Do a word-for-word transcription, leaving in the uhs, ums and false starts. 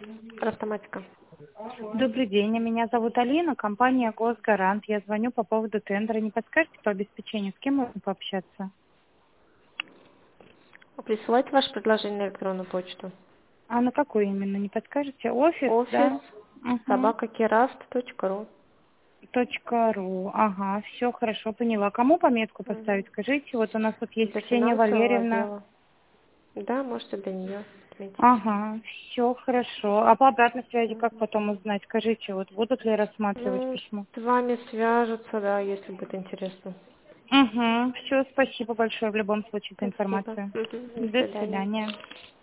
Автоматика. Добрый день, меня зовут Алина, компания «Госгарант». Я звоню по поводу тендера. Не подскажете по обеспечению, с кем можно пообщаться? Присылайте ваше предложение на электронную почту. А на какую именно, не подскажете? Офис, Офис да? Угу. собака кераст точка ру. Точка ру. Ага, все хорошо, поняла. Кому пометку поставить? Угу. Скажите, вот у нас тут есть Для Ксения финансового Валерьевна. отдела. Да, можете для нее отметить. Ага, все хорошо. А по обратной связи как Мгм. потом узнать? Скажите, вот будут ли рассматривать Ну, письмо? с вами свяжутся, да, если будет интересно. Угу. Все, спасибо большое в любом случае за Спасибо. информацию. Мгм. До До свидания. свидания.